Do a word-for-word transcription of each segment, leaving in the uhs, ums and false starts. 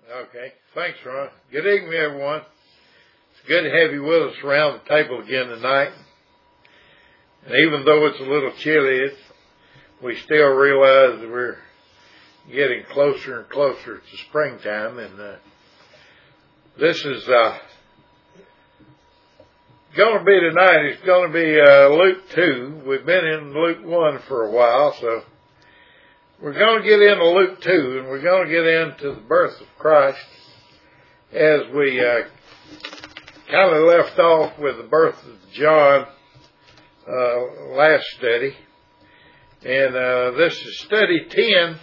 Okay. Thanks, Ron. Good evening, everyone. It's good to have you with us around the table again tonight. And even though it's a little chilly, it's, we still realize that we're getting closer and closer to springtime. And uh, this is uh, going to be tonight. It's going to be uh, Luke two. We've been in Luke one for a while, so we're going to get into Luke two, and we're going to get into the birth of Christ as we uh, kind of left off with the birth of John uh, last study. And uh, this is study ten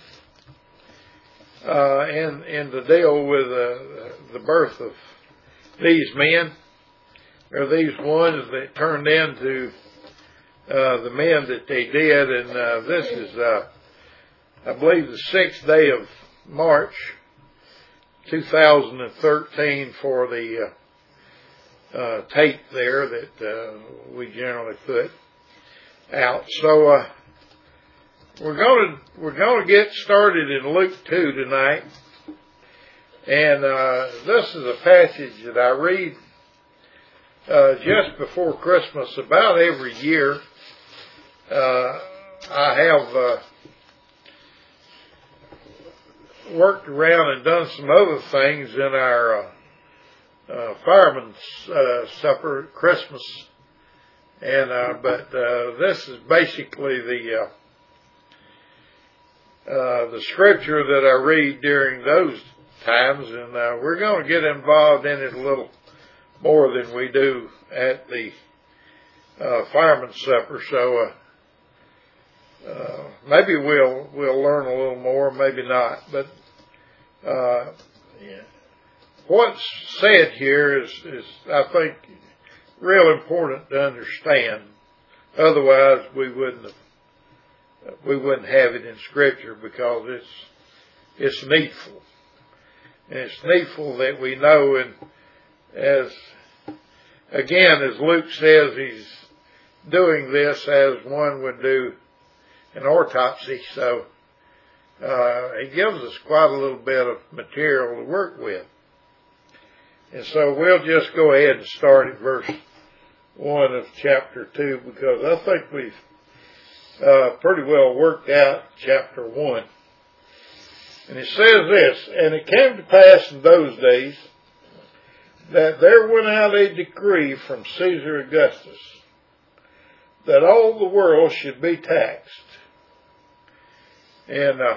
uh, in, in the deal with uh, the birth of these men, or these ones that turned into uh, the men that they did. And uh, this is... Uh, I believe the sixth day of March, two thousand thirteen, for the uh, uh, tape there that uh, we generally put out. So uh, we're going to we're going to get started in Luke two tonight, and uh, this is a passage that I read uh, just before Christmas about every year. Uh, I have. Uh, worked around and done some other things in our uh, uh, fireman's uh, supper at Christmas, and uh, but uh, this is basically the uh, uh, the scripture that I read during those times, and uh, we're going to get involved in it a little more than we do at the uh, fireman's supper. So. Uh, Uh, maybe we'll we'll learn a little more, maybe not. But uh, yeah. What's said here is, is, I think, real important to understand. Otherwise, we wouldn't have, we wouldn't have it in Scripture, because it's it's needful, and it's needful that we know. And as again, as Luke says, he's doing this as one would do an autopsy, so uh, he gives us quite a little bit of material to work with. And so we'll just go ahead and start at verse one of chapter two, because I think we've uh, pretty well worked out chapter one. And it says this: "And it came to pass in those days that there went out a decree from Caesar Augustus that all the world should be taxed." And uh,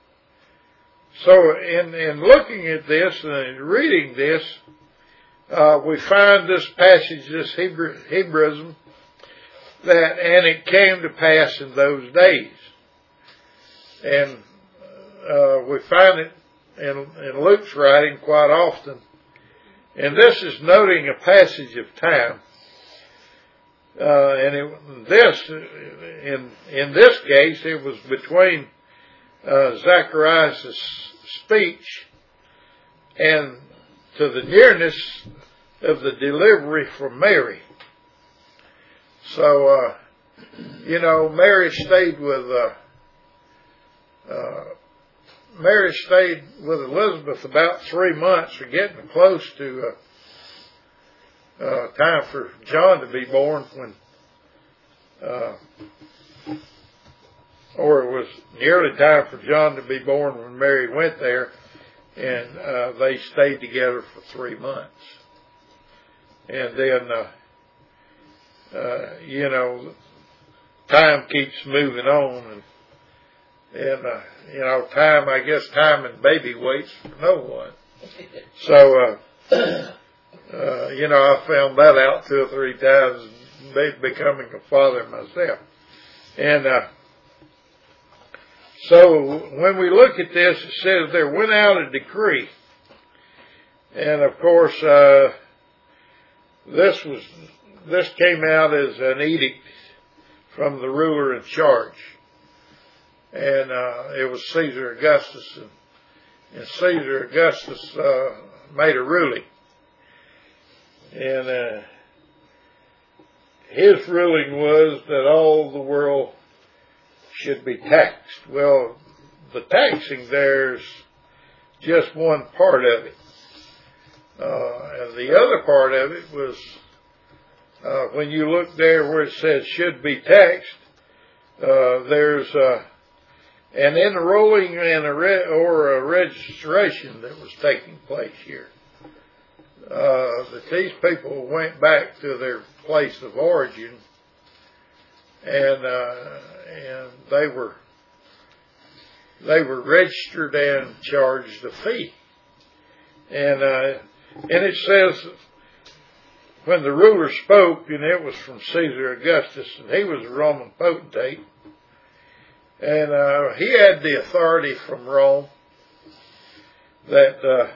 so in, in looking at this and reading this, uh, we find this passage, this Hebrew, Hebraism, that, "and it came to pass in those days." And uh, we find it in, in Luke's writing quite often. And this is noting a passage of time. Uh, and it, this, in, in this case, it was between Uh, Zacharias' speech and to the nearness of the delivery from Mary. So, uh, you know, Mary stayed with uh, uh, Mary stayed with Elizabeth about three months, or getting close to uh, uh, time for John to be born, when. Uh, Or it was nearly time for John to be born when Mary went there, and uh, they stayed together for three months. And then, uh, uh, you know, time keeps moving on, and, and uh, you know, time, I guess time and baby waits for no one. So, uh, uh, you know, I found that out two or three times, becoming a father myself. And, uh, So when we look at this, it says there went out a decree. And of course, uh, this was, this came out as an edict from the ruler in charge. And, uh, it was Caesar Augustus, and, and Caesar Augustus, uh, made a ruling. And, uh, his ruling was that all the world should be taxed. Well, the taxing there is just one part of it. Uh, and the other part of it was uh, when you look there where it says should be taxed, uh, there's uh, an enrolling and a re- or a registration that was taking place here. Uh, that these people went back to their place of origin, and uh, and they were they were registered and charged a fee, and uh, and it says when the ruler spoke, and it was from Caesar Augustus, and he was a Roman potentate, and uh, he had the authority from Rome that uh,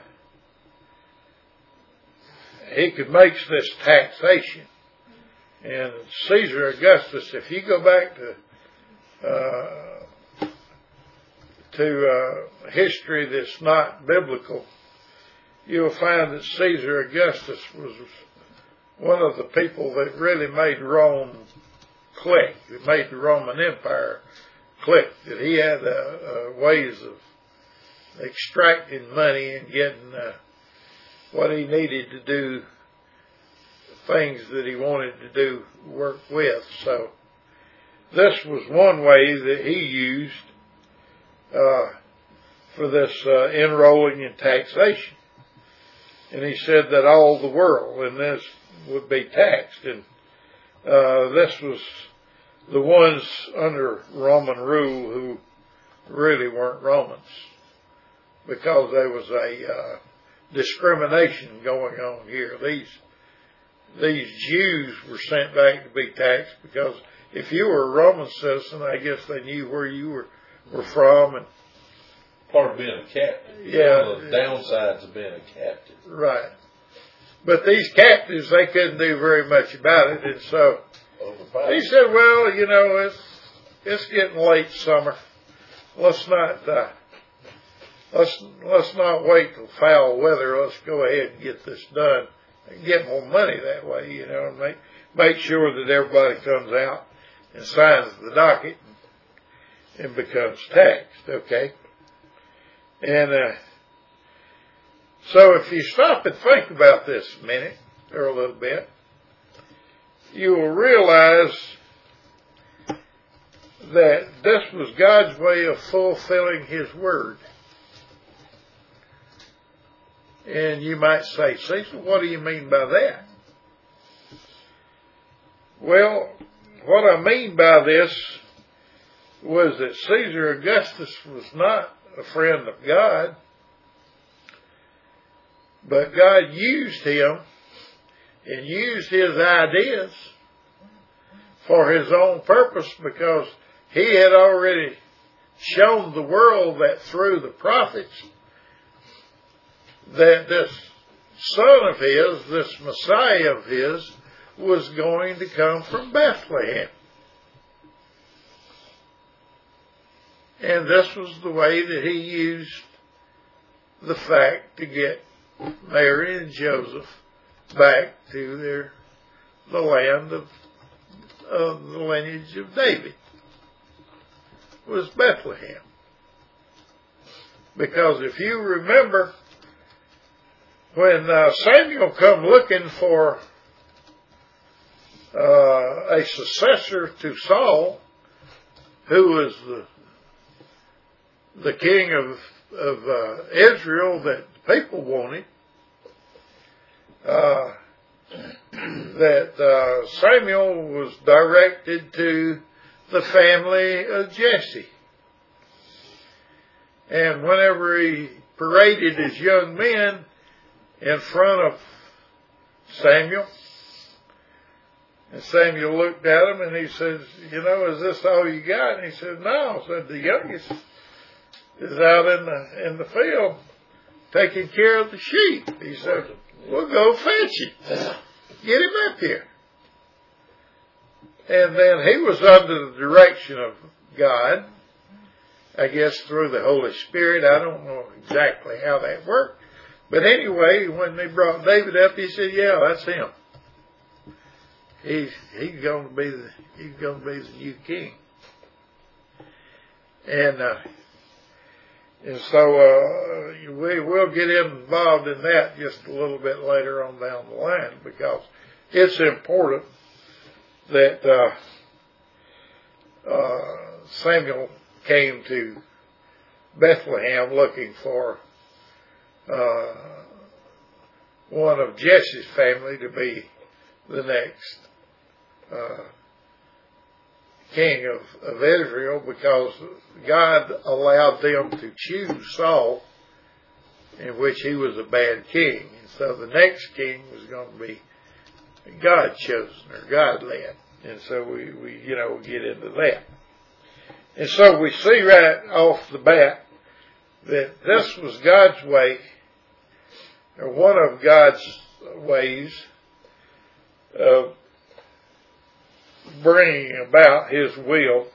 he could make this taxation. And Caesar Augustus, if you go back to uh, to uh, history that's not biblical, you'll find that Caesar Augustus was one of the people that really made Rome click. It made the Roman Empire click. That he had uh, uh, ways of extracting money and getting uh, what he needed to do, things that he wanted to do, work with. So this was one way that he used uh, for this uh, enrolling in taxation. And he said that all the world and this would be taxed. And uh, this was the ones under Roman rule who really weren't Romans, because there was a uh, discrimination going on here. These these Jews were sent back to be taxed because if you were a Roman citizen, I guess they knew where you were, were from. And part of being a captive. Yeah. One of the downsides of being a captive. Right. But these captives, they couldn't do very much about it. And so he said, well, you know, it's, it's getting late summer. Let's not, uh, let's, let's not wait till foul weather. Let's go ahead and get this done and get more money that way, you know, and make, make sure that everybody comes out and signs the docket and, and becomes taxed, okay? And, uh, so if you stop and think about this a minute, or a little bit, you will realize that this was God's way of fulfilling His Word. And you might say, Cecil, what do you mean by that? Well, what I mean by this was that Caesar Augustus was not a friend of God, but God used him and used his ideas for his own purpose, because he had already shown the world that through the prophets that this son of his, this Messiah of his, was going to come from Bethlehem. And this was the way that he used the fact to get Mary and Joseph back to their the land of, of the lineage of David, was Bethlehem. Because if you remember, when uh, Samuel come looking for uh, a successor to Saul, who was the the king of of uh, Israel that the people wanted, uh, that uh, Samuel was directed to the family of Jesse. And whenever he paraded his young men in front of Samuel, and Samuel looked at him and he says, you know, is this all you got? And he said, no. Said, the youngest is out in the in the field taking care of the sheep. He said, we'll go fetch him. Get him up here. And then he was under the direction of God, I guess through the Holy Spirit. I don't know exactly how that worked. But anyway, when they brought David up, he said, yeah, that's him. He's he's going to be the he's going to be the new king. And uh, And so uh, we will get involved in that just a little bit later on down the line, because it's important that uh, uh, Samuel came to Bethlehem looking for uh, one of Jesse's family to be the next uh, king of, of Israel, because God allowed them to choose Saul, in which he was a bad king. And so the next king was going to be God chosen or God led. And so we, we, you know, get into that. And so we see right off the bat that this was God's way, or one of God's ways of bringing about His will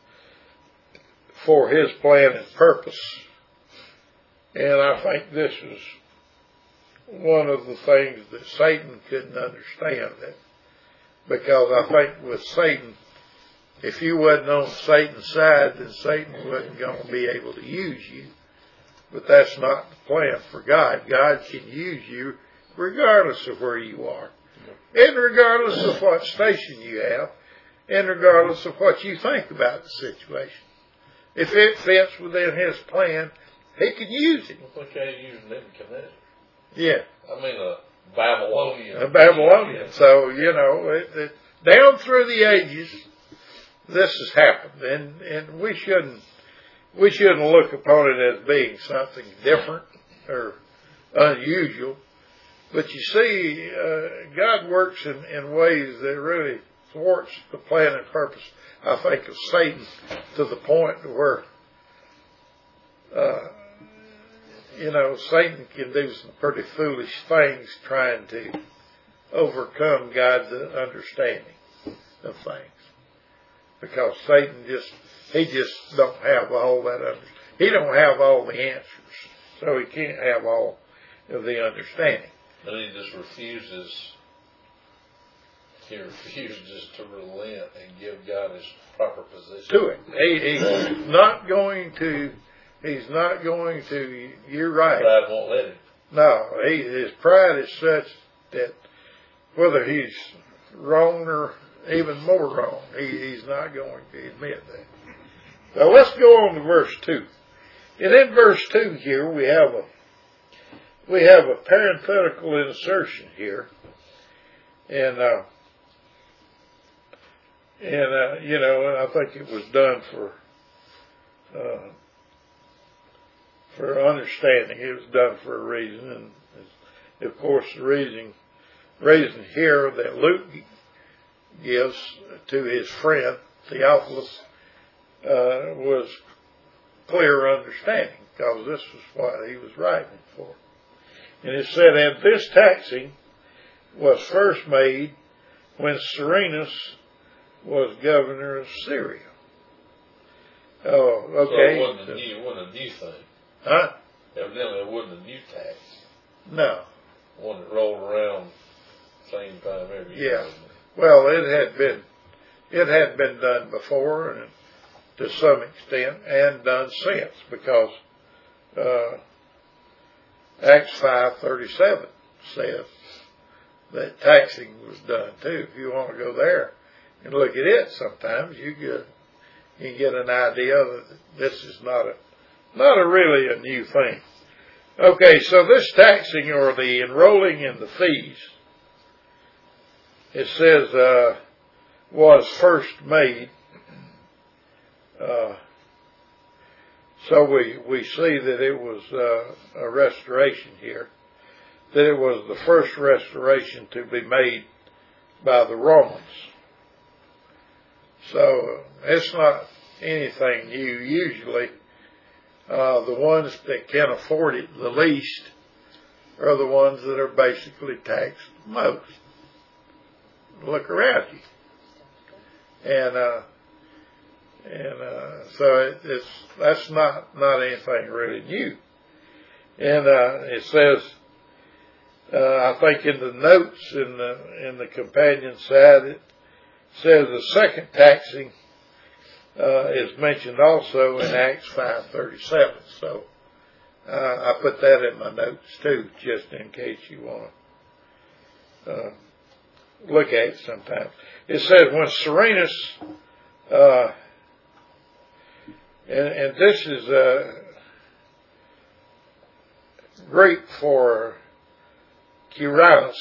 for His plan and purpose. And I think this is one of the things that Satan couldn't understand. That because I think with Satan, if you wasn't on Satan's side, then Satan wasn't going to be able to use you. But that's not the plan for God. God can use you regardless of where you are, and regardless of what station you have, and regardless of what you think about the situation. If it fits within His plan, He can use it. I think they used Nebuchadnezzar. Yeah. I mean a Babylonian. A Babylonian. So, you know, it, it, down through the ages, this has happened. And, and we shouldn't, we shouldn't look upon it as being something different or unusual. But you see, uh, God works in, in ways that really thwarts the plan and purpose, I think, of Satan, to the point where, uh, you know, Satan can do some pretty foolish things trying to overcome God's understanding of things. Because Satan just, he just don't have all that, under, he don't have all the answers. So he can't have all of the understanding. And he just refuses, he refuses to relent and give God His proper position. To it. He, he's not going to, he's not going to, you're right. Pride won't let him. No, he, his pride is such that whether he's wrong or even more wrong, he, he's not going to admit that. So let's go on to verse two. And in verse two here we have a we have a parenthetical insertion here. And uh and uh you know, I think it was done for uh for understanding. It was done for a reason, and of course the reason reason here that Luke gives to his friend Theophilus uh, was clear understanding, because this was what he was writing for. And it said, and this taxing was first made when Cyrenius was governor of Syria. Oh, okay. So it wasn't a new, it wasn't a new thing. Huh? Evidently it wasn't a new tax. No. One that rolled around same time every year. Yeah. Well, it had been, it had been done before, and to some extent, and done since, because uh, Acts five thirty-seven says that taxing was done too. If you want to go there and look at it, sometimes you get you get an idea that this is not a not a really a new thing. Okay, so this taxing, or the enrolling in the fees, it says uh, was first made. Uh, so we, we see that it was uh, a restoration here, that it was the first restoration to be made by the Romans. So uh, it's not anything new. Usually uh, the ones that can afford it the least are the ones that are basically taxed most. Look around you. And uh, And uh, so it, it's that's not not anything really new. And uh, it says, uh, I think in the notes in the in the companion side, it says the second taxing uh, is mentioned also in Acts five thirty-seven. So Uh, I put that in my notes too, just in case you want to uh, look at it sometime. It said when Serenus, uh, and, and this is uh, great for Quirinus,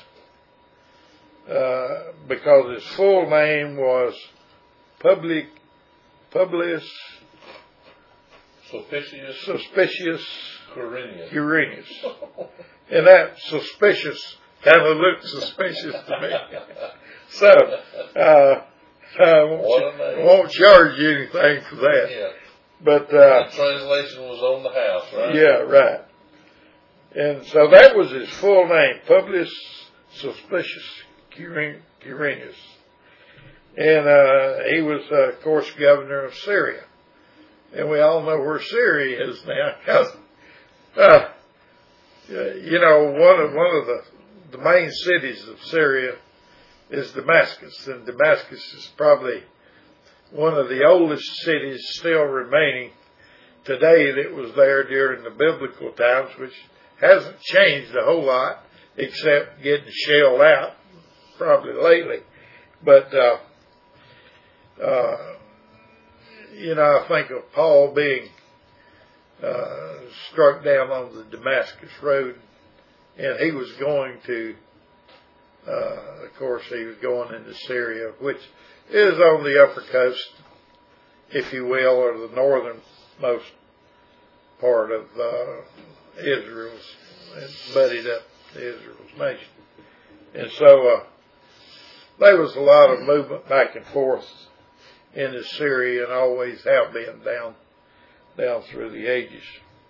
uh, because his full name was Public, Publius Suspicious, Suspicious Quirinius. Quirinius. And that suspicious kind of looked suspicious to me. So, uh, I won't, won't charge you anything for that. Yeah. But, uh, the translation was on the house, right? Yeah, right. And so that was his full name, Publius Suspicious Quirinius. And, uh, he was, uh, of course, governor of Syria. And we all know where Syria is now, because, uh, you know, one of, one of the, the main cities of Syria is Damascus. And Damascus is probably one of the oldest cities still remaining today that was there during the biblical times, which hasn't changed a whole lot, except getting shelled out probably lately. But, uh, uh, you know, I think of Paul being uh, struck down on the Damascus road, and he was going to, uh, of course, he was going into Syria, which is on the upper coast, if you will, or the northernmost part of uh, Israel's, and buddied up to Israel's nation. And so uh, there was a lot of movement back and forth into Syria, and always have been down down through the ages.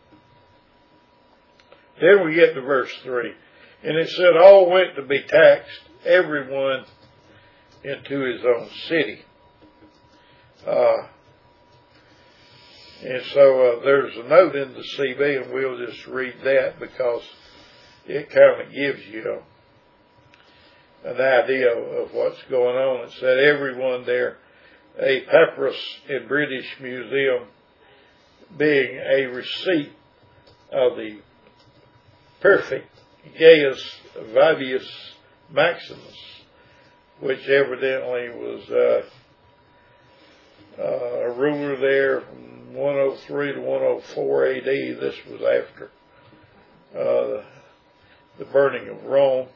Then we get to verse three, and it said, all went to be taxed, everyone into his own city. Uh, and so uh, there's a note in the C B, and we'll just read that because it kind of gives you a, an idea of what's going on. It said, everyone there, a papyrus in British Museum, being a receipt of the perfect Gaius Vibius Maximus, which evidently was uh, uh, a ruler there from one oh three to one oh four A D. This was after uh, the burning of Rome.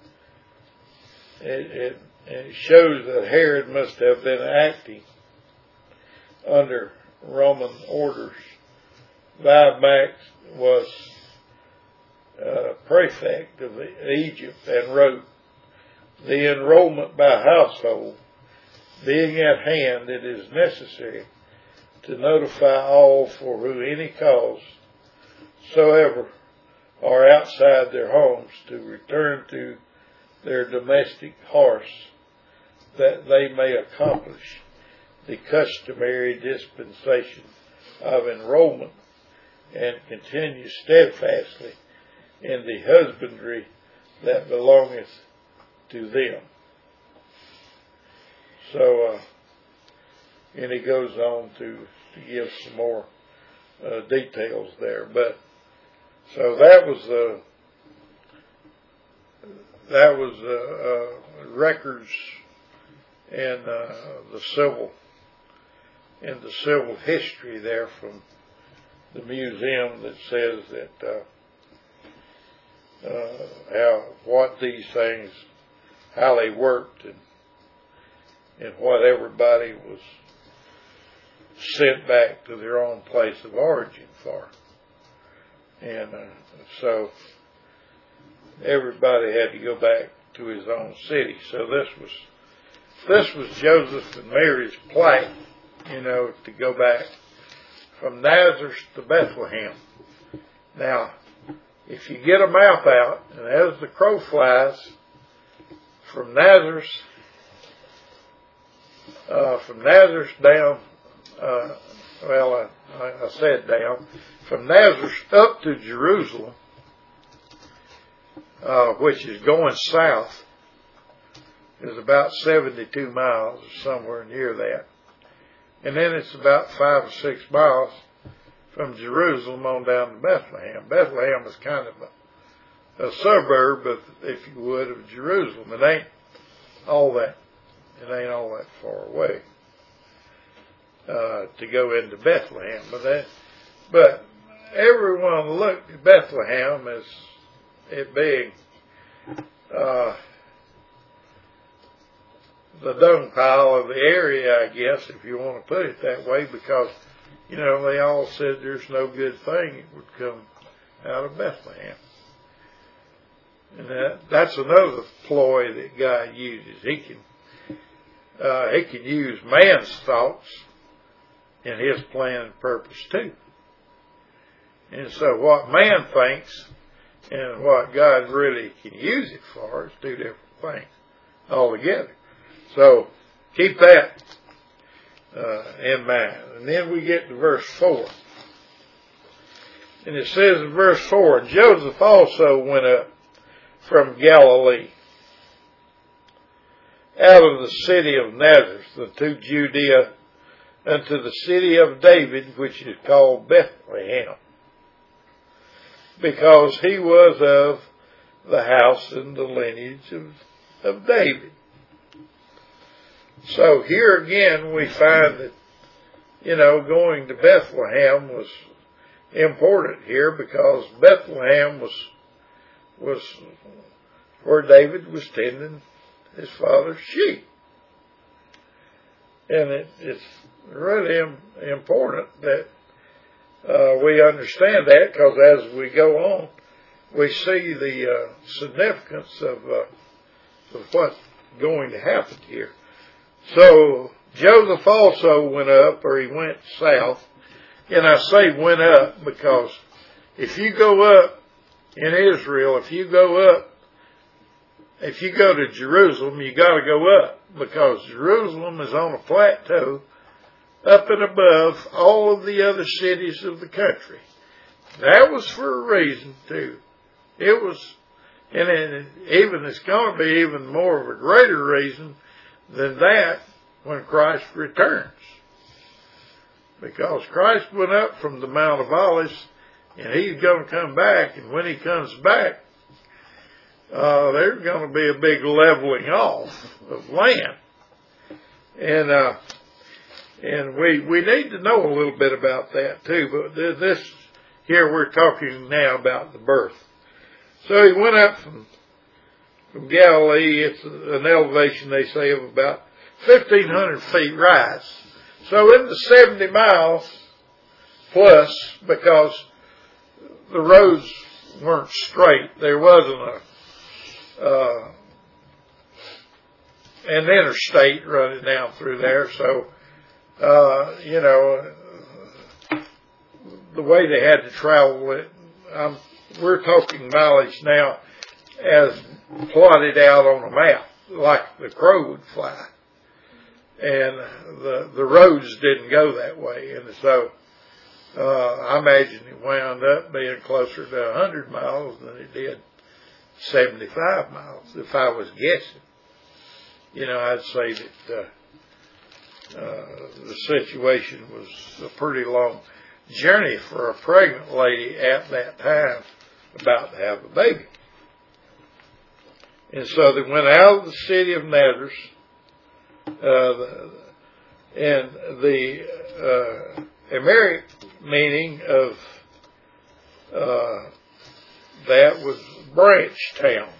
It, it And it shows that Herod must have been acting under Roman orders. Vibius was uh, prefect of Egypt and wrote, the enrollment by household being at hand, it is necessary to notify all for who any cause soever are outside their homes to return to their domestic hearths, that they may accomplish the customary dispensation of enrollment and continue steadfastly in the husbandry that belongeth to them. So, uh, and he goes on to, to give some more uh, details there. But so that was the uh, that was uh, uh, records and uh, the civil in the civil history there from the museum that says that uh, uh, how what these things, how they worked, and and what everybody was sent back to their own place of origin for. And uh, so everybody had to go back to his own city. So this was this was Joseph and Mary's plight, you know, to go back from Nazareth to Bethlehem. Now, if you get a map out, and as the crow flies, from Nazareth, uh, from Nazareth down, uh, well, I, I said down, from Nazareth up to Jerusalem, uh, which is going south, is about seventy-two miles, or somewhere near that. And then it's about five or six miles from Jerusalem on down to Bethlehem. Bethlehem is kind of a, a suburb, of, if you would, of Jerusalem. It ain't all that. It ain't all that far away uh, to go into Bethlehem. But that, but everyone looked at Bethlehem as it being uh, the dung pile of the area, I guess, if you want to put it that way, because, you know, they all said there's no good thing that would come out of Bethlehem. And that, that's another ploy that God uses. He can, uh, he can use man's thoughts in his plan and purpose too. And so what man thinks and what God really can use it for is two different things altogether. So keep that uh, in mind. And then we get to verse four. And it says in verse four, Joseph also went up from Galilee, out of the city of Nazareth, unto Judea, unto the city of David, which is called Bethlehem, because he was of the house and the lineage of, of David. So here again we find that, you know, going to Bethlehem was important here, because Bethlehem was was where David was tending his father's sheep. And it, it's really im- important that uh, we understand that, because as we go on, we see the uh, significance of, uh, of what's going to happen here. So Joseph also went up, or he went south. And I say went up because if you go up in Israel, if you go up, if you go to Jerusalem, you got to go up, because Jerusalem is on a plateau up and above all of the other cities of the country. That was for a reason too. It was, and it, even it's going to be even more of a greater reason than that when Christ returns. Because Christ went up from the Mount of Olives, and he's going to come back, and when he comes back, uh, there's going to be a big leveling off of land. And, uh, and we, we need to know a little bit about that too, but this, here we're talking now about the birth. So he went up from, from Galilee. It's an elevation, they say, of about fifteen hundred feet rise. So in the seventy miles plus, because the roads weren't straight, there wasn't a uh, an interstate running down through there. So uh, you know, the way they had to travel it, um, we're talking mileage now as plotted out on a map, like the crow would fly. And the the roads didn't go that way, and so uh, I imagine it wound up being closer to a hundred miles than it did seventy-five miles. If I was guessing, you know, I'd say that uh, uh, the situation was a pretty long journey for a pregnant lady at that time, about to have a baby. And so they went out of the city of Nazareth. Uh, the, and the uh, Amharic meaning of uh, that was branch town.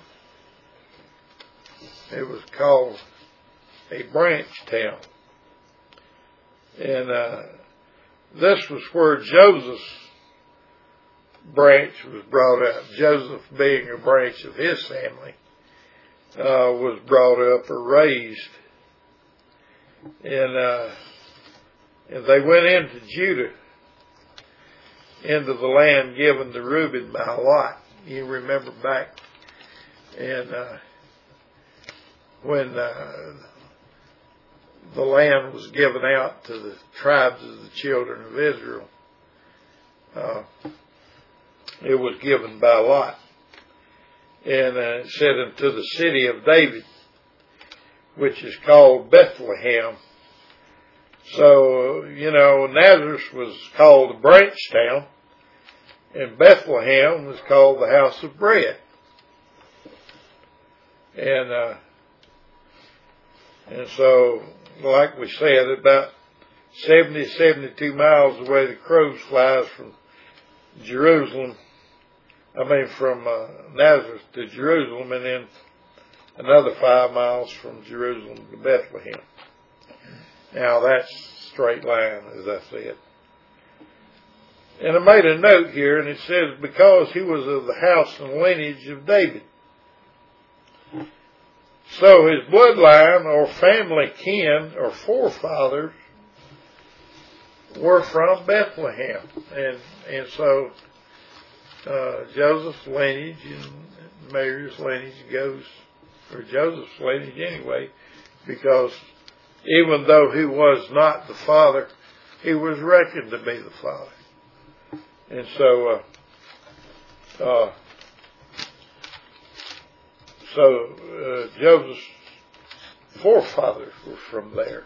It was called a branch town. And uh, this was where Joseph's branch was brought up. Joseph, being a branch of his family, uh, was brought up or raised. And, uh, and they went into Judah, into the land given to Reuben by Lot. You remember back, and uh, when uh, the land was given out to the tribes of the children of Israel, uh, it was given by Lot. And uh, it said, unto the city of David, which is called Bethlehem, So, you know, Nazareth was called a branch town, and Bethlehem was called the house of bread. And, uh, and so, like we said, about seventy, seventy-two miles away the crow flies from Jerusalem, I mean from uh, Nazareth to Jerusalem, and then another five miles from Jerusalem to Bethlehem. Now that's straight line, as I said. And I made a note here, and it says, because he was of the house and lineage of David. So his bloodline or family kin or forefathers were from Bethlehem. And and so uh, Joseph's lineage and Mary's lineage goes, or Joseph's lineage anyway, because even though he was not the father, he was reckoned to be the father. And so, uh, uh, so uh, Joseph's forefathers were from there.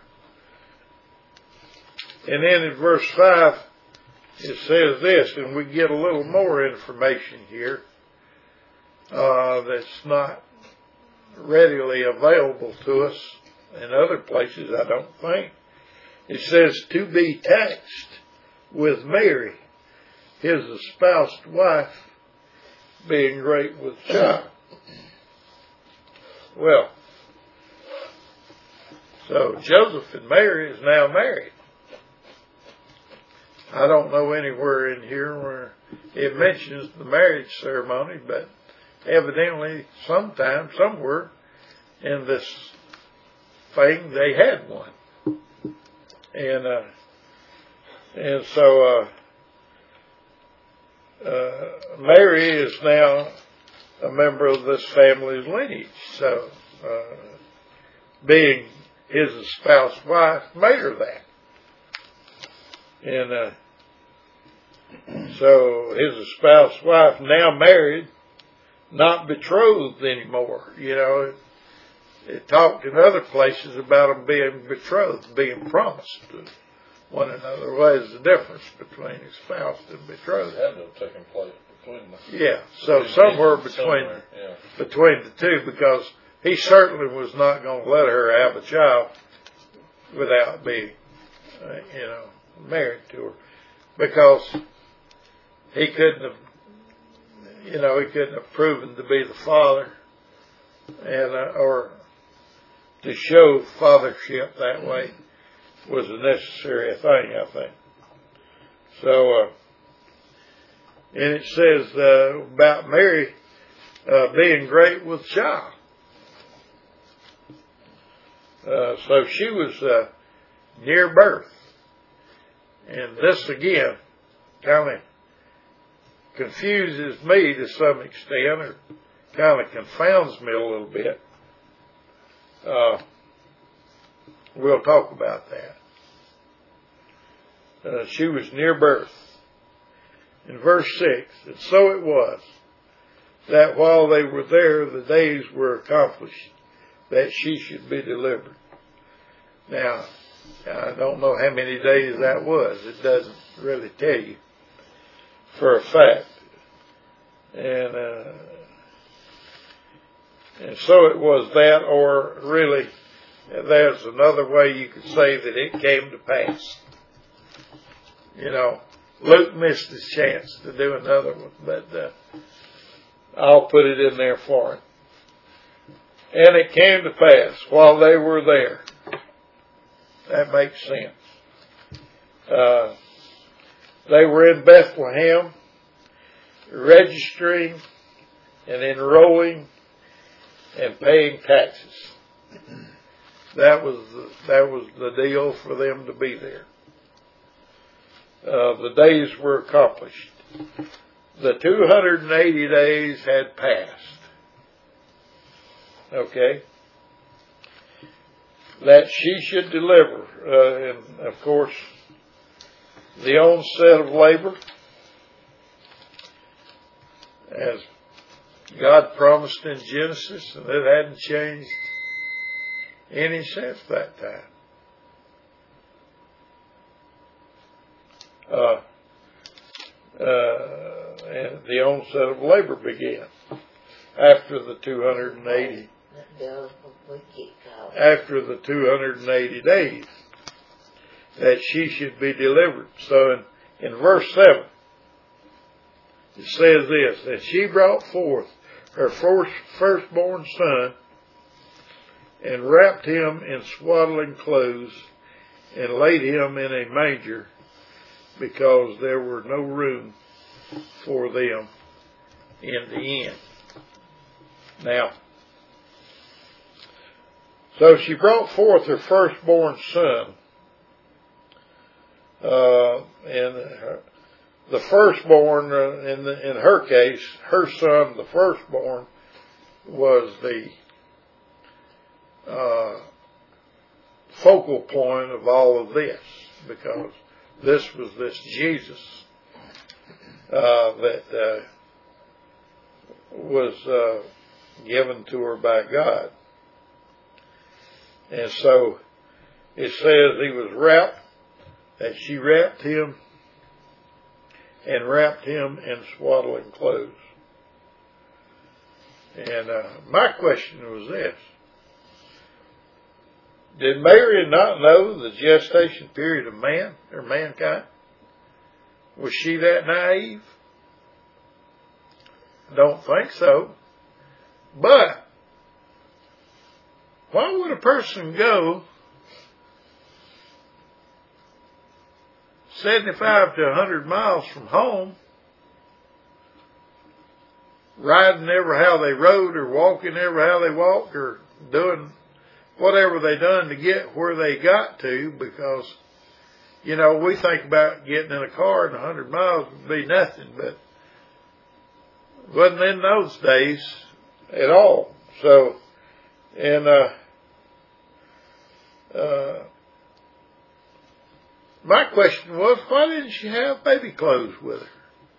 And then in verse five, it says this, and we get a little more information here uh, that's not readily available to us in other places, I don't think. It says, to be taxed with Mary, his espoused wife, being great with child. Well, so Joseph and Mary is now married. I don't know anywhere in here where it mentions the marriage ceremony, but evidently sometime, somewhere in this thing, they had one. And, uh, and so, uh, uh, Mary is now a member of this family's lineage. So, uh, being his espoused wife made her that. And, uh, so his espoused wife, now married, not betrothed anymore. You know, it, it talked in other places about them being betrothed, being promised to one another. What is the difference between espoused and betrothed? It had to have taken place between them. Yeah, so somewhere between somewhere, yeah. between the two, because he certainly was not going to let her have a child without being, uh, you know, married to her, because he couldn't have, you know, he couldn't have proven to be the father, and uh, or to show fathership that way was a necessary thing, I think. So, uh, and it says uh, about Mary uh, being great with child. Uh, so she was uh, near birth. And this again kind of confuses me to some extent, or kind of confounds me a little bit. Uh, we'll talk about that. Uh, she was near birth. In verse six, and so it was that while they were there, the days were accomplished that she should be delivered. Now, I don't know how many days that was. It doesn't really tell you for a fact. And uh, and so it was that, or really, there's another way you could say that it came to pass. You know, Luke missed his chance to do another one, but uh, I'll put it in there for him. And it came to pass while they were there. That makes sense. Uh, they were in Bethlehem, registering and enrolling and paying taxes. That was the, that was the deal for them to be there. Uh, the days were accomplished. The two hundred eighty days had passed. Okay? That she should deliver. Uh, and of course, the onset of labor, as God promised in Genesis, and it hadn't changed any since that time. uh, and the onset of labor began after the two hundred eighty. After the two hundred eighty days, that she should be delivered. So in, in verse seven, it says this, that she brought forth her first, firstborn son and wrapped him in swaddling clothes and laid him in a manger because there were no room for them in the inn. Now, so she brought forth her firstborn son, uh, and her, the firstborn, uh, in the, in her case, her son, the firstborn, was the uh, focal point of all of this, because this was this Jesus uh, that uh, was uh, given to her by God. And so it says he was wrapped, that she wrapped him and wrapped him in swaddling clothes. And uh, my question was this. Did Mary not know the gestation period of man or mankind? Was she that naive? Don't think so. But why would a person go seventy-five to a hundred miles from home, riding ever how they rode or walking ever how they walked or doing whatever they done to get where they got to? Because, you know, we think about getting in a car and a hundred miles would be nothing, but it wasn't in those days at all. So, and, uh, Uh, my question was, why didn't she have baby clothes with her?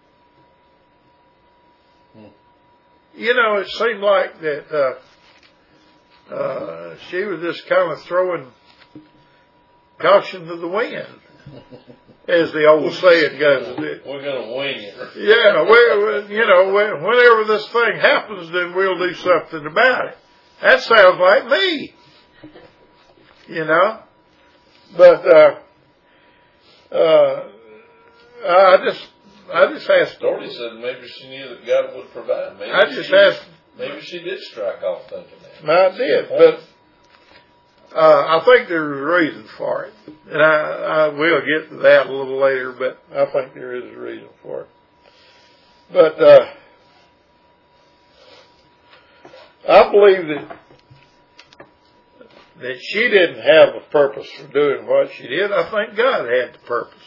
Hmm. You know, it seemed like that uh, uh, she was just kind of throwing caution to the wind, as the old saying goes. We're going to wing it. Yeah, we, you know, whenever this thing happens, then we'll do something about it. That sounds like me. You know, but uh, uh, I just, I just asked. Dorothy said maybe she knew that God would provide. Maybe I just she, asked. Maybe she did strike off thinking that. I did, but uh, I think there's a reason for it, and I, I will get to that a little later. But I think there is a reason for it. But uh, I believe that. that she didn't have a purpose for doing what she did. I think God had the purpose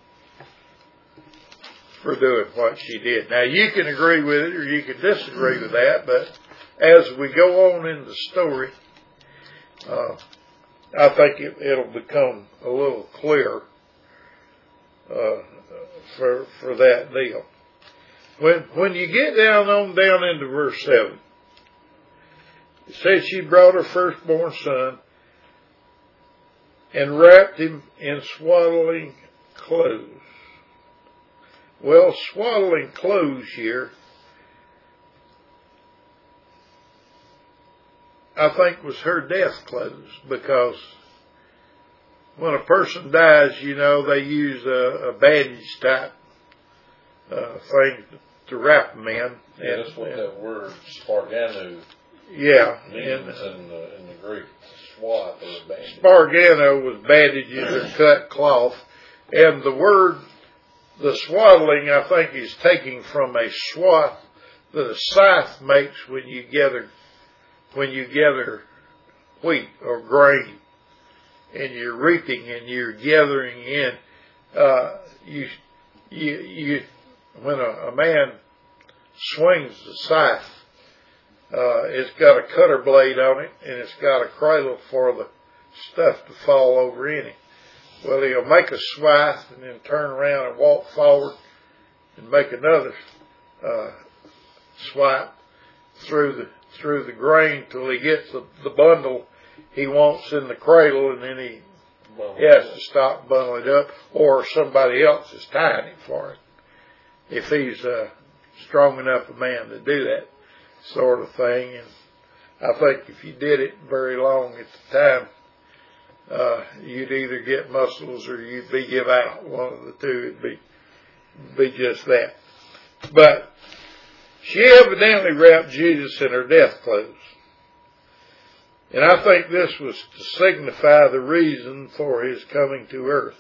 for doing what she did. Now, you can agree with it or you can disagree with that, but as we go on in the story, uh, I think it, it'll become a little clearer uh, for for that deal. When when you get down on down into verse seven, it says she brought her firstborn son and wrapped him in swaddling clothes. Well, swaddling clothes here, I think, was her death clothes, because when a person dies, you know, they use a, a bandage type uh, thing to wrap them in. Yeah, and, that's what and, that word spargano yeah, means and, in the in the Greek. Swath or a bandage. Spargano was bandages or cut cloth, and the word, the swaddling, I think, is taking from a swath that a scythe makes when you gather, when you gather wheat or grain, and you're reaping and you're gathering in. Uh, you, you, you, when a, a man swings the scythe, Uh, it's got a cutter blade on it, and it's got a cradle for the stuff to fall over in it. Well, he'll make a swipe and then turn around and walk forward and make another uh, swipe through the through the grain till he gets the, the bundle he wants in the cradle, and then he, he has to stop, bundle it up, or somebody else is tying it for him. if he's uh, strong enough a man to do that sort of thing. And I think if you did it very long at the time, uh, you'd either get muscles or you'd be give out. One of the two would be be just that. But she evidently wrapped Jesus in her death clothes. And I think this was to signify the reason for his coming to earth.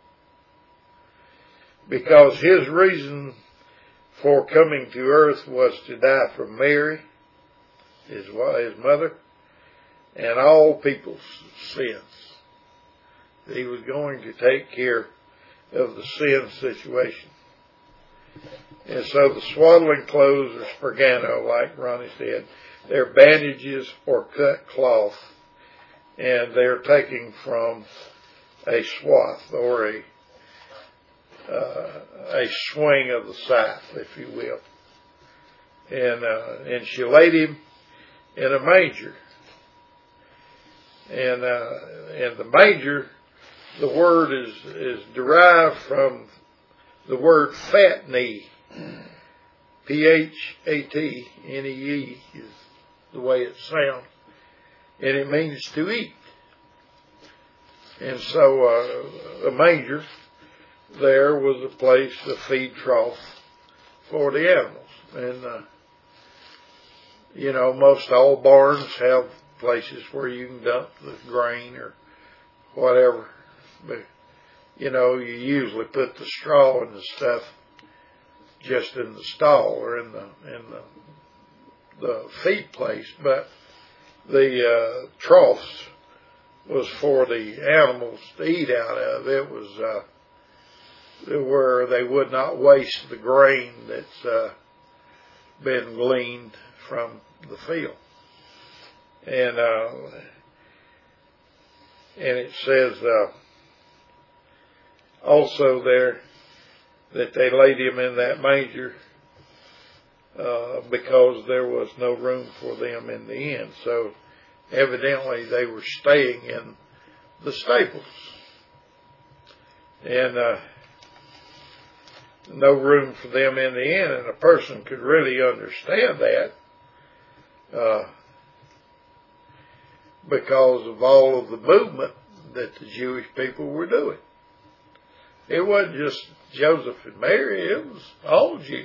Because his reason for coming to earth was to die for Mary, his, his mother, and all people's sins. He was going to take care of the sin situation. And so the swaddling clothes are spergano, like Ronnie said. They're bandages or cut cloth, and they're taken from a swath or a uh, a swing of the scythe, if you will. And uh, and she laid him in a manger. And uh, and the manger, the word is is derived from the word fat knee. P H A T N E E is the way it sounds, and it means to eat. And so uh, a manger there was a place, a feed trough for the animals. And uh, you know, most all barns have places where you can dump the grain or whatever, but you know, you usually put the straw and the stuff just in the stall or in the in the the feed place, but the uh, troughs was for the animals to eat out of. It was uh, where they would not waste the grain that's uh, been gleaned from the field. And uh, and it says uh, also there that they laid him in that manger uh, because there was no room for them in the inn. So evidently they were staying in the stables. And uh, no room for them in the inn, and a person could really understand that uh, because of all of the movement that the Jewish people were doing. It wasn't just Joseph and Mary, it was all Jews.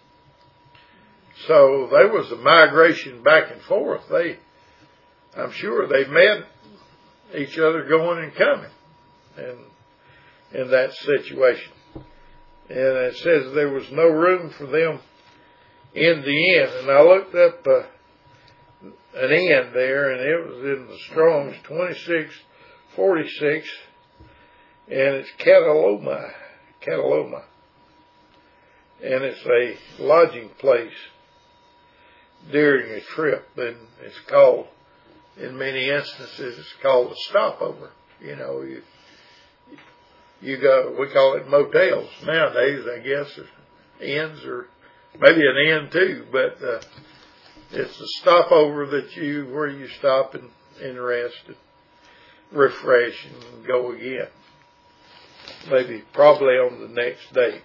So there was a migration back and forth. They, I'm sure they met each other going and coming in, in that situation. And it says there was no room for them in the inn. And I looked up uh, an inn there, and it was in the Strong's twenty-six forty-six, and it's Cataloma, Cataloma. And it's a lodging place during a trip, and it's called, in many instances, it's called a stopover. You know, you you go, we call it motels nowadays, I guess, or inns, or maybe an inn too, but uh, it's a stopover that you, where you stop and, and rest and refresh and go again. Maybe, probably on the next day.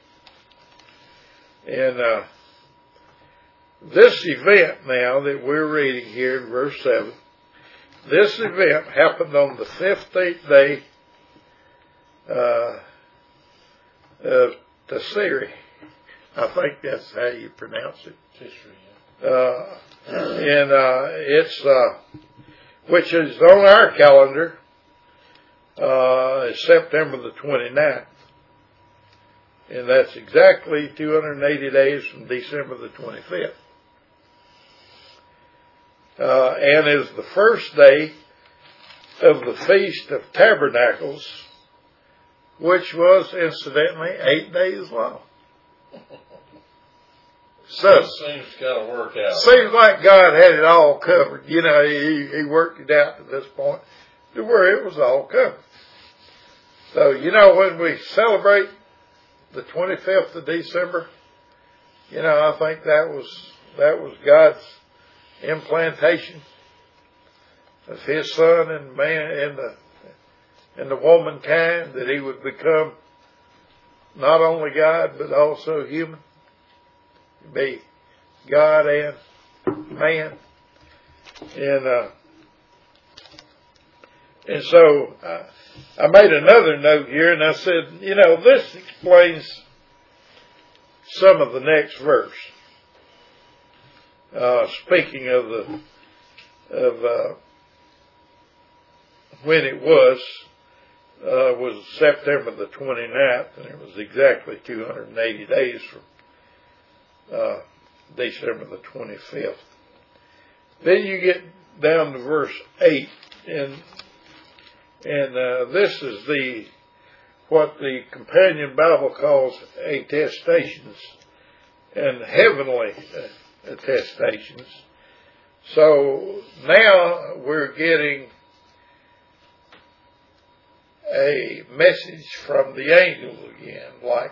And uh, this event now that we're reading here in verse seven, this event happened on the fifteenth day uh, of Tishri. I think that's how you pronounce it. Tishri. Uh, and uh, it's, uh, which is on our calendar, uh, is September the twenty-ninth. And that's exactly two hundred eighty days from December the twenty-fifth. Uh, and is the first day of the Feast of Tabernacles, which was incidentally eight days long. So seems got to work out. Seems like God had it all covered. You know, he, he worked it out to this point to where it was all covered. So, you know, when we celebrate the twenty-fifth of December, you know, I think that was that was God's implantation of His Son and man and the and the womankind, that He would become not only God but also human. be God and man. And, uh, and so I, I made another note here, and I said, you know, this explains some of the next verse. Uh, speaking of the, of, uh, when it was, uh, was September the twenty-ninth, and it was exactly two hundred eighty days from, uh, December the twenty-fifth. Then you get down to verse eight, and, and, uh, this is the, what the Companion Bible calls attestations and heavenly uh, attestations. So now we're getting a message from the angel again, like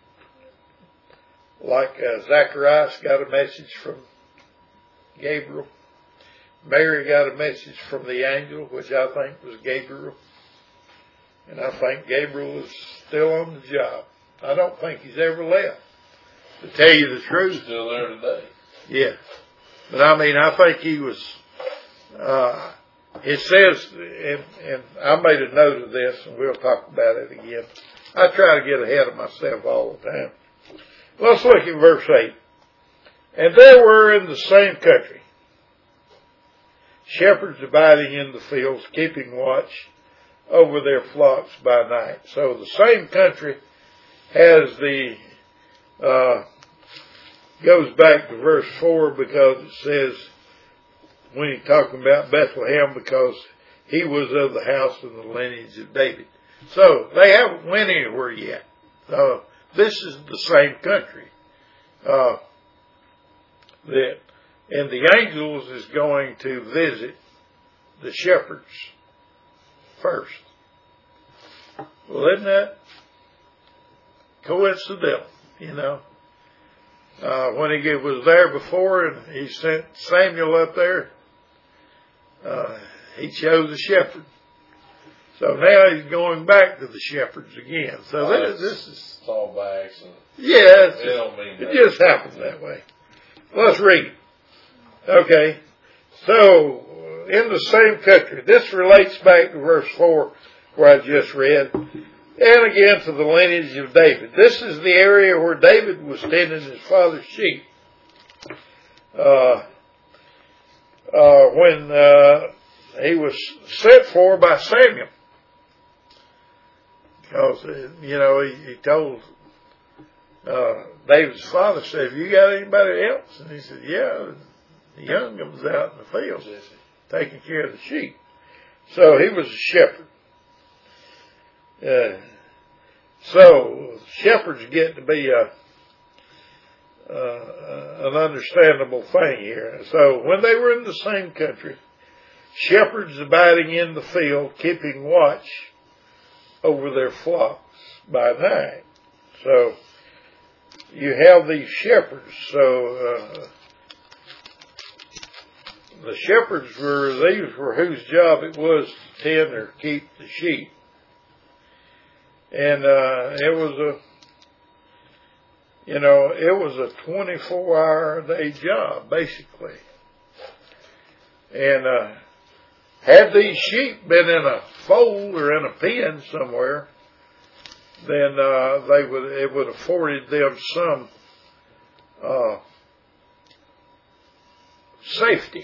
like uh, Zacharias got a message from Gabriel. Mary got a message from the angel, which I think was Gabriel. And I think Gabriel is still on the job. I don't think he's ever left, to tell you the truth. Still there today. Yeah. But I mean, I think he was, uh, it says, and, and I made a note of this, and we'll talk about it again. I try to get ahead of myself all the time. Let's look at verse eight. And there were in the same country shepherds abiding in the fields, keeping watch over their flocks by night. So the same country has the, uh, goes back to verse four, because it says, when he's talking about Bethlehem, because he was of the house and the lineage of David. So they haven't went anywhere yet. Uh, this is the same country. Uh, that, and the angels is going to visit the shepherds first. Well, isn't that coincidental, you know? Uh, when he was there before and he sent Samuel up there, uh, he chose a shepherd. So now he's going back to the shepherds again. So oh, this, this is... It's all by accident. Yeah, it's, it, don't mean it just happens that way. Let's read it. Okay. So, in the same country, this relates back to verse four where I just read, and again to the lineage of David. This is the area where David was tending his father's sheep. Uh, uh, when uh, he was sent for by Samuel. Because, you know, he, he told uh, David's father, said, have you got anybody else? And he said, yeah, the young one's out in the field taking care of the sheep. So he was a shepherd. Uh, so shepherds get to be a, uh, an understandable thing here. So when they were in the same country, shepherds abiding in the field, keeping watch over their flocks by night. So you have these shepherds. So uh, the shepherds were, these were whose job it was to tend or keep the sheep. And uh, it was a, you know, it was a twenty-four hour a day job, basically. And uh, had these sheep been in a fold or in a pen somewhere, then uh, they would it would have afforded them some uh, safety.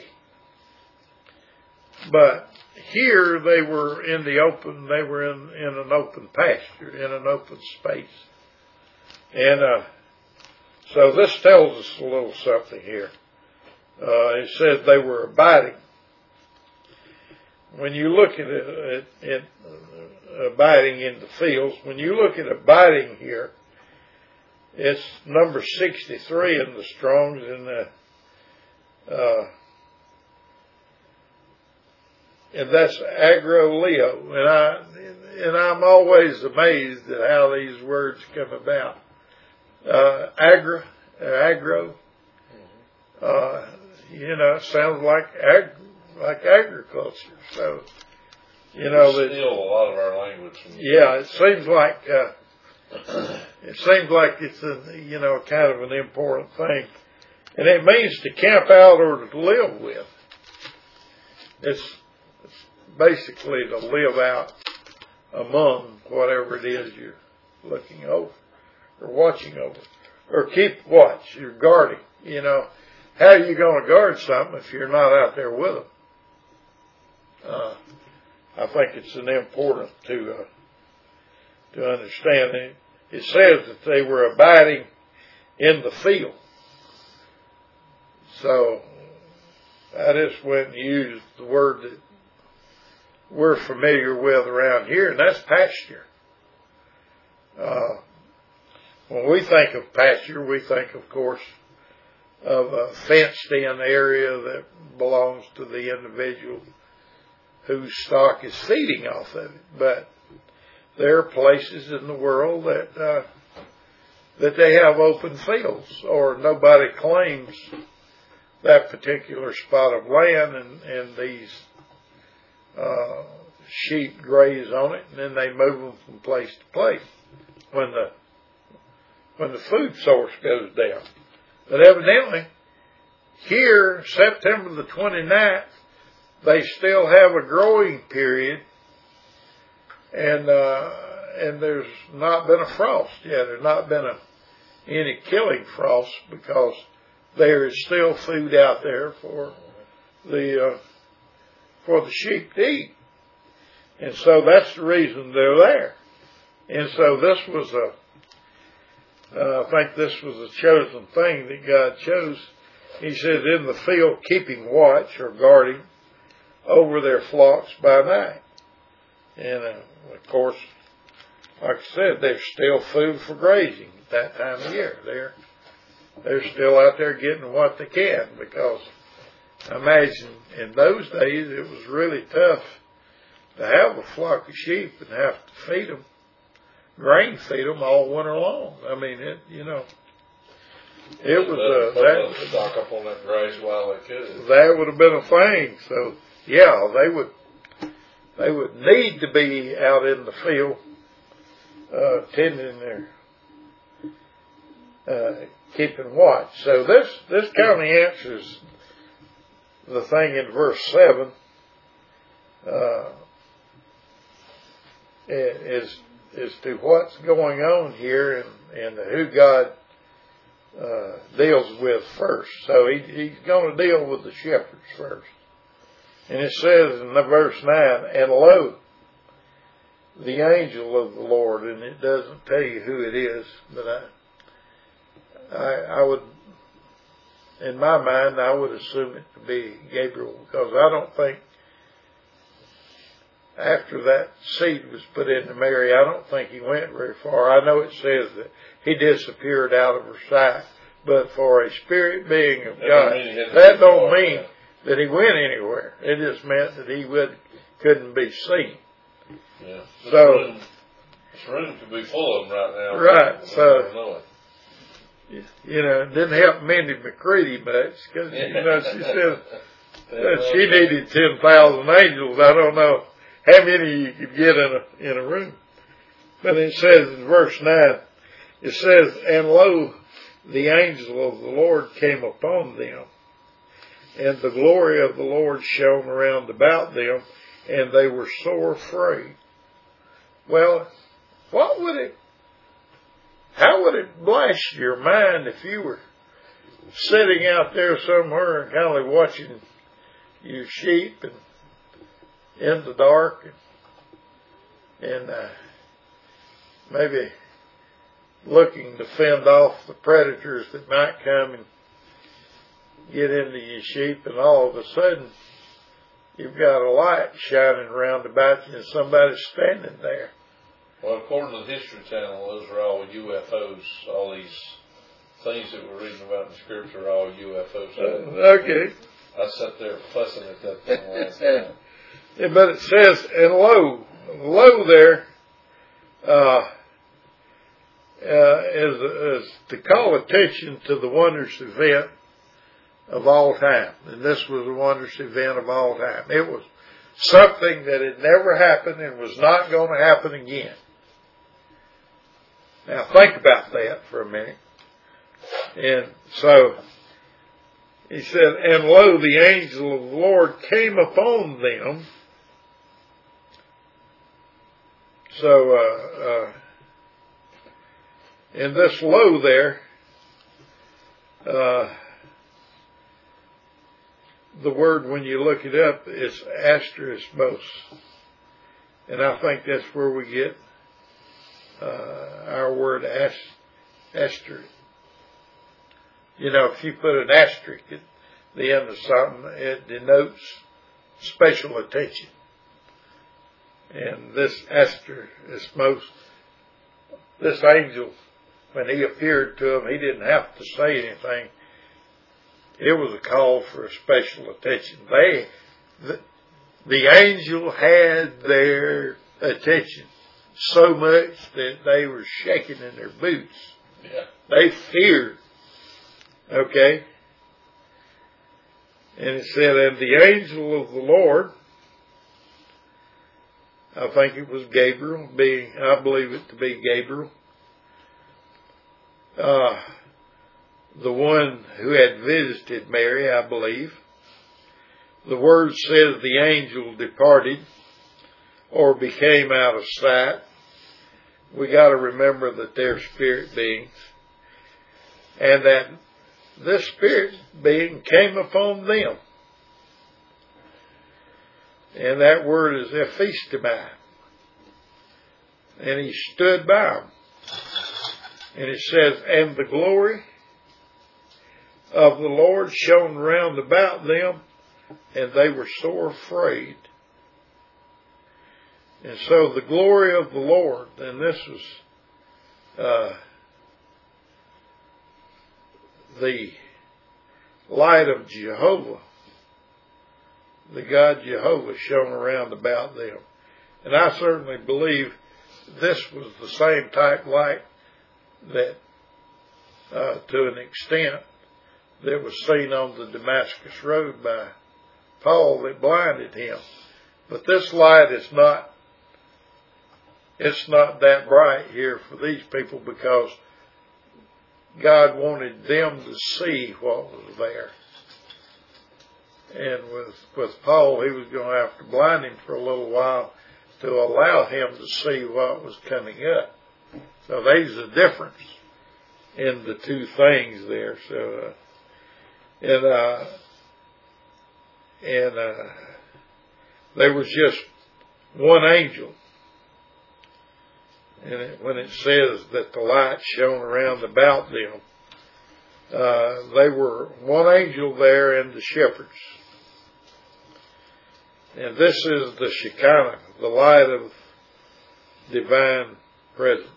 But here they were in the open, they were in, in an open pasture, in an open space. And uh, so this tells us a little something here. Uh, it said they were abiding. When you look at it, at, at uh, abiding in the fields, when you look at abiding here, it's number sixty-three in the Strong's, and the uh, and that's agroleo, and I and I'm always amazed at how these words come about. Uh, agra, agro, uh, you know, it sounds like ag, like agriculture. So, you know, that steal a lot of our language from yeah, it seems like uh, it seems like it's a, you know, kind of an important thing. And it means to camp out or to live with. It's, it's basically to live out among whatever it is you're looking over or watching over. Or keep watch, you're guarding. You know, how are you going to guard something if you're not out there with them? Uh, I think it's an important to uh, to understand. It, it says that they were abiding in the field. So I just went and used the word that we're familiar with around here, and that's pasture. Uh, when we think of pasture, we think, of course, of a fenced-in area that belongs to the individual whose stock is feeding off of it. But there are places in the world that uh, that they have open fields, or nobody claims that particular spot of land, and, and these uh, sheep graze on it, and then they move them from place to place when the when the food source goes down. But evidently, here, September the twenty-ninth, they still have a growing period, and uh, and there's not been a frost yet. There's not been a, any killing frost, because there is still food out there for the uh, for the sheep to eat, and so that's the reason they're there. And so this was a, uh, I think this was a chosen thing that God chose. He says, in the field keeping watch or guarding over their flocks by night. And uh, of course, like I said, there's still food for grazing at that time of year. They're They're still out there getting what they can, because I imagine in those days it was really tough to have a flock of sheep and have to feed them, grain feed them all winter long. I mean, it, you know, it was uh, that stock up on that grass while they could. That would have been a thing. So yeah, they would they would need to be out in the field uh, tending their. Uh, keeping watch. So this this kind of answers the thing in verse seven. Uh, is as to what's going on here, and, and who God uh, deals with first. So he, he's going to deal with the shepherds first. And it says in the verse nine, and lo, the angel of the Lord, and it doesn't tell you who it is, but I I, I would, in my mind, I would assume it to be Gabriel, because I don't think, after that seed was put into Mary, I don't think he went very far. I know it says that he disappeared out of her sight, but for a spirit being of God, that don't mean that he went anywhere. It just meant that he would couldn't be seen. Yeah. So this room could be full of them right now. Right. So. You know, it didn't help Mindy McCready much, because, you know, she said that she needed ten thousand angels. I don't know how many you could get in a, in a room. But it says in verse nine, it says, and lo, the angel of the Lord came upon them, and the glory of the Lord shone around about them, and they were sore afraid. Well, what would it How would it blast your mind if you were sitting out there somewhere and kind of watching your sheep and in the dark, and, and uh, maybe looking to fend off the predators that might come and get into your sheep, and all of a sudden you've got a light shining around about you and somebody's standing there. Well, according to the History Channel, those are all U F Os. All these things that we're reading about in Scripture are all U F Os. Uh, okay. I sat there fussing at that thing last time. Yeah, but it says, and lo, lo there, uh, uh, is, is to call attention to the wondrous event of all time. And this was a wondrous event of all time. It was something that had never happened and was not going to happen again. Now think about that for a minute. And so he said, and lo, the angel of the Lord came upon them. So, uh, uh, in this lo there, uh, the word, when you look it up, is asterismos. And I think that's where we get uh, our word ast asterisk. You know, if you put an asterisk at the end of something, it denotes special attention. And this asterismos, this angel, when he appeared to him, he didn't have to say anything. It was a call for special attention. They, the, the angel had their attention so much that they were shaking in their boots. Yeah. They feared. Okay? And it said, and the angel of the Lord, I think it was Gabriel, being, I believe it to be Gabriel, uh, the one who had visited Mary, I believe. The word says the angel departed or became out of sight. We got to remember that they're spirit beings, and that this spirit being came upon them. And that word is ephestomai. And he stood by them. And it says, and the glory of the Lord shone round about them, and they were sore afraid. And so the glory of the Lord, and this was uh, the light of Jehovah, the God Jehovah shone around about them. And I certainly believe this was the same type light that, uh, to an extent, that was seen on the Damascus Road by Paul that blinded him. But this light is not, it's not that bright here for these people, because God wanted them to see what was there. And with, with Paul, he was going to have to blind him for a little while to allow him to see what was coming up. So there's a difference in the two things there. So, uh, and, uh, and, uh, there was just one angel. And it, when it says that the light shone around about them, uh, they were one angel there and the shepherds. And this is the Shekinah, the light of divine presence.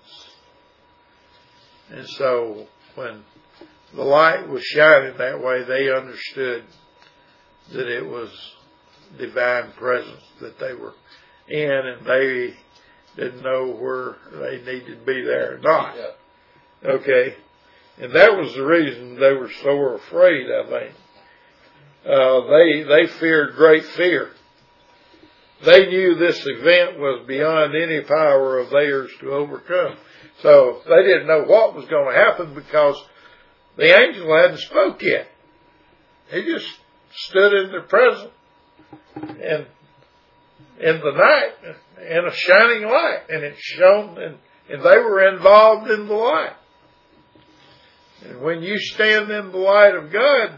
And so when the light was shining that way, they understood that it was divine presence that they were in, and they didn't know where they needed to be there or not. Yeah. Okay. And that was the reason they were so afraid, I think. Uh, they, they feared great fear. They knew this event was beyond any power of theirs to overcome. So they didn't know what was going to happen, because the angel hadn't spoke yet. He just stood in their presence and in the night in a shining light, and it shone, and, and they were involved in the light. And when you stand in the light of God,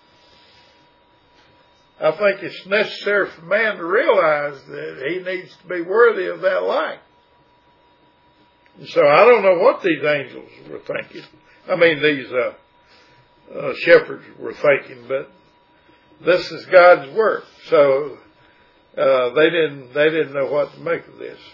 I think it's necessary for man to realize that he needs to be worthy of that light. And so I don't know what these angels were thinking. I mean, these uh, uh, shepherds were thinking, but this is God's work. So uh, they didn't they didn't know what to make of this.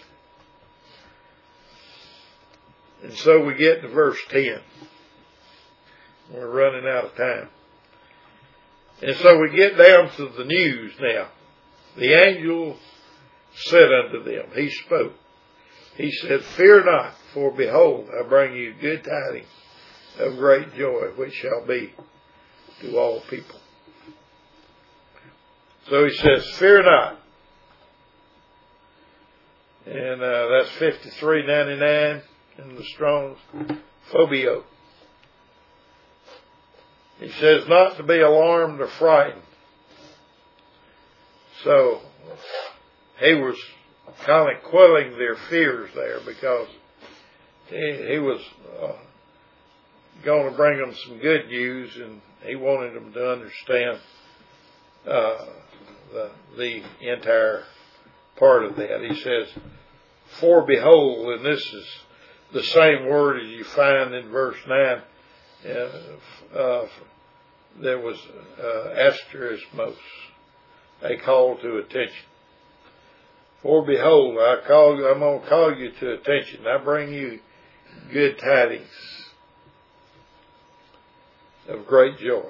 And so we get to verse ten. We're running out of time. And so we get down to the news now. The angel said unto them, he spoke. He said, fear not, for behold, I bring you good tidings of great joy, which shall be to all people. So he says, fear not. And uh, that's fifty-three ninety-nine in the Strong's, phobio. He says not to be alarmed or frightened. So he was kind of quelling their fears there, because he, he was uh, going to bring them some good news, and he wanted them to understand uh, the, the entire part of that. He says, for behold, and this is the same word as you find in verse nine, uh, uh, there was uh, asterismos, a call to attention. For behold, I call you, I'm going to call you to attention. I bring you good tidings of great joy.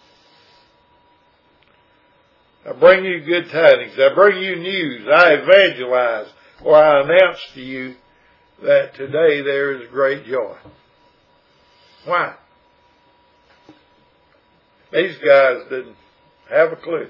I bring you good tidings. I bring you news. I evangelize, or I announce to you that today there is great joy. Why? These guys didn't have a clue.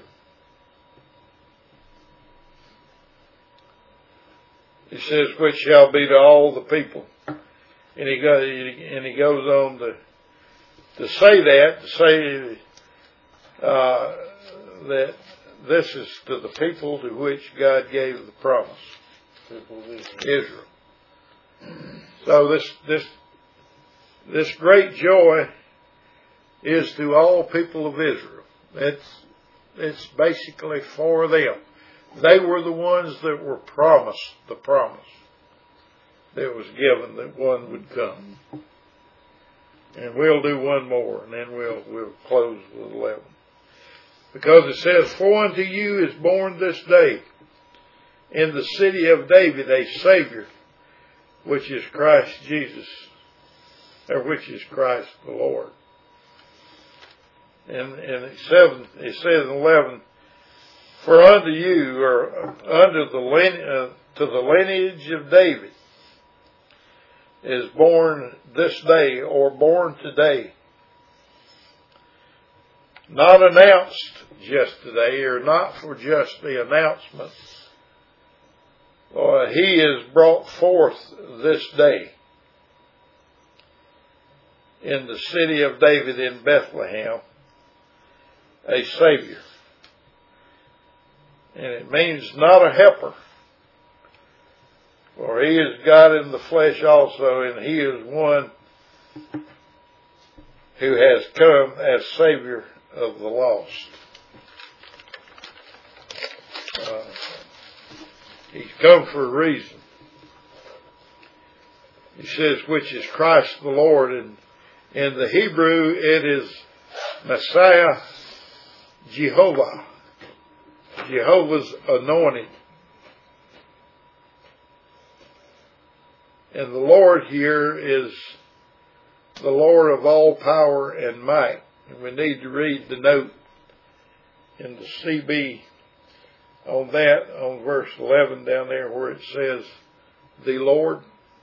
He says, which shall be to all the people. And he goes, and he goes on to, to say that, to say uh, that this is to the people to which God gave the promise. Israel. So this this this great joy is to all people of Israel. It's it's basically for them. They were the ones that were promised the promise that was given that one would come. And we'll do one more, and then we'll we'll close with eleven. Because it says, for unto you is born this day in the city of David a Savior, which is Christ Jesus, or which is Christ the Lord. And, and it, seven, it says in eleven, for unto you, or under the uh, to the lineage of David, is born this day, or born today. Not announced just today, or not for just the announcement. Uh, he is brought forth this day in the city of David in Bethlehem, a Savior. And it means not a helper, for he is God in the flesh also, and he is one who has come as Savior of the lost. Uh, he's come for a reason. He says, which is Christ the Lord, and in the Hebrew it is Messiah Jehovah, Jehovah's anointed. And the Lord here is the Lord of all power and might. And we need to read the note in the C B on that, on verse eleven down there where it says, the Lord.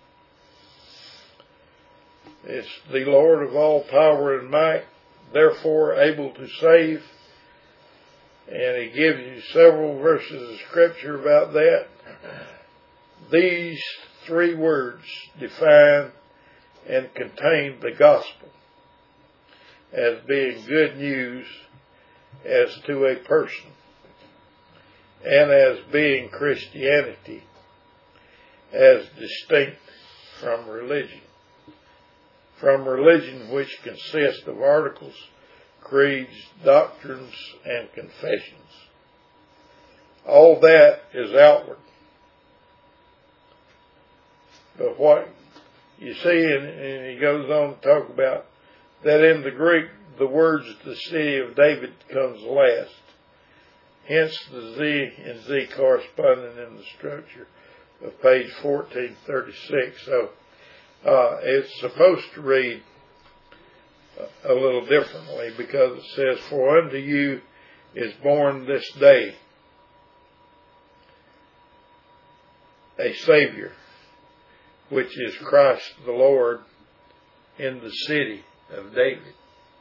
It's the Lord of all power and might, therefore able to save. And he gives you several verses of scripture about that. These three words define and contain the gospel as being good news as to a person, and as being Christianity as distinct from religion. From religion which consists of articles, creeds, doctrines, and confessions. All that is outward. But what you see, and, and he goes on to talk about that in the Greek, the words the city of David comes last. Hence the Z and Z corresponding in the structure of page fourteen thirty-six. So uh, it's supposed to read a little differently, because it says, for unto you is born this day a Savior, which is Christ the Lord, in the city of David.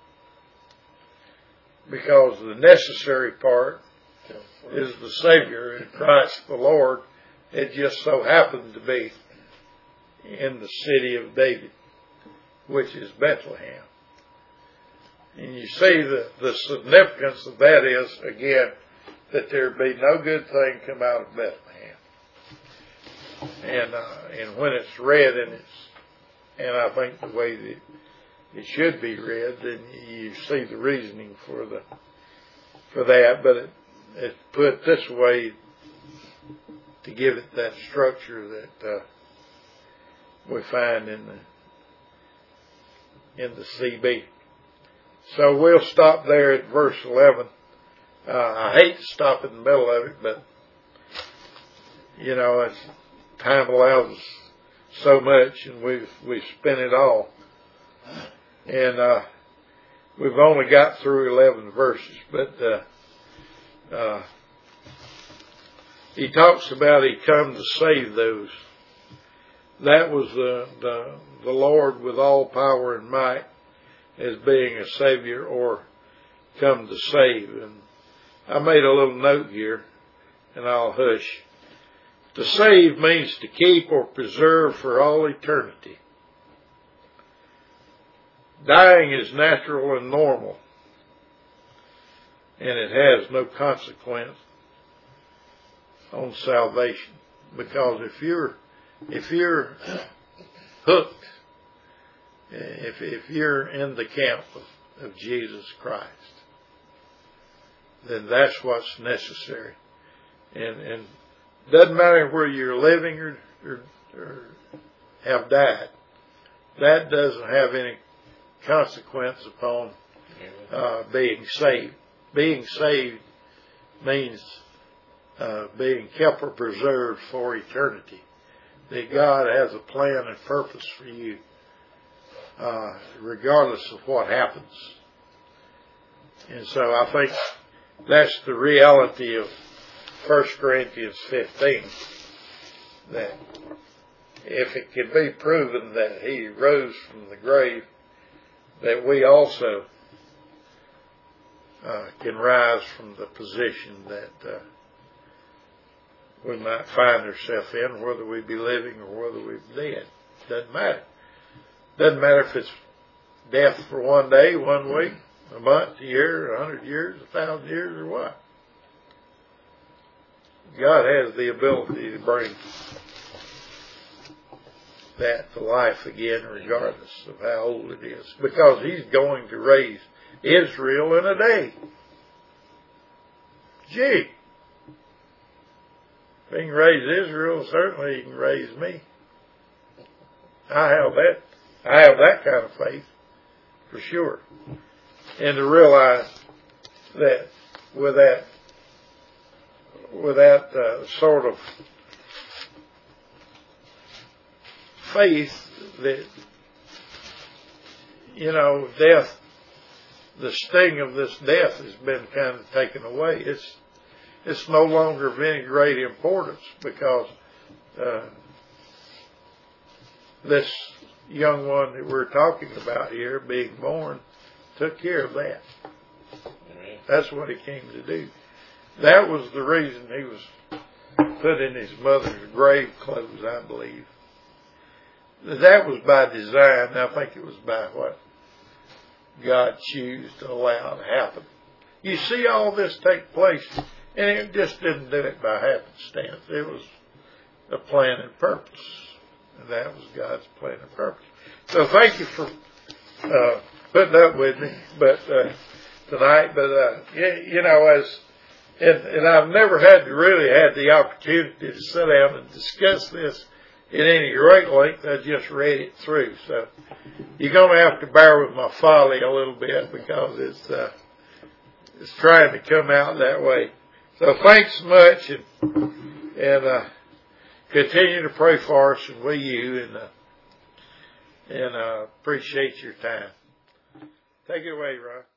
Because the necessary part is the Savior, and Christ the Lord. It just so happened to be in the city of David, which is Bethlehem. And you see the, the significance of that is, again, that there be no good thing come out of Bethlehem. And uh, and when it's read, and it's, and I think the way that it should be read, then you see the reasoning for the for that. But it, it's put this way to give it that structure that uh, we find in the in the C B. So we'll stop there at verse eleven. Uh, I hate to stop in the middle of it, but you know, as time allows us so much, and we've we've spent it all, and uh, we've only got through eleven verses. But uh, uh, he talks about he come to save those. That was the the the Lord with all power and might, as being a Savior or come to save. And I made a little note here, and I'll hush. To save means to keep or preserve for all eternity. Dying is natural and normal, and it has no consequence on salvation. Because if you're if you're hooked, if if you're in the camp of, of Jesus Christ, then that's what's necessary. And and doesn't matter where you're living or, or, or have died. That doesn't have any consequence upon uh, being saved. Being saved means uh, being kept or preserved for eternity. That God has a plan and purpose for you, uh, regardless of what happens. And so I think that's the reality of First Corinthians fifteen, that if it can be proven that he rose from the grave, that we also uh, can rise from the position that uh, we might find ourselves in, whether we be living or whether we be dead. Doesn't matter. Doesn't matter if it's death for one day, one week, a month, a year, a hundred years, a thousand years, or what. God has the ability to bring that to life again, regardless of how old it is, because he's going to raise Israel in a day. Gee, if he can raise Israel, certainly he can raise me. I have that. I have that kind of faith, for sure. And to realize that with that with that uh, sort of faith that, you know, death, the sting of this death has been kind of taken away. It's it's no longer of any great importance, because uh, this young one that we're talking about here being born took care of that. That's what he came to do. That was the reason he was put in his mother's grave clothes, I believe. That was by design. I think it was by what God chose to allow to happen. You see all this take place, and it just didn't do it by happenstance. It was a plan and purpose, and that was God's plan and purpose. So thank you for uh, putting up with me, but uh, tonight. But uh, you, you know, as and, and I've never had to really had the opportunity to sit down and discuss this in any great length. I just read it through, so you're going to have to bear with my folly a little bit, because it's uh, it's trying to come out that way. So thanks much, and and uh, continue to pray for us, and we you, and uh, and uh, appreciate your time. Take it away, Ron.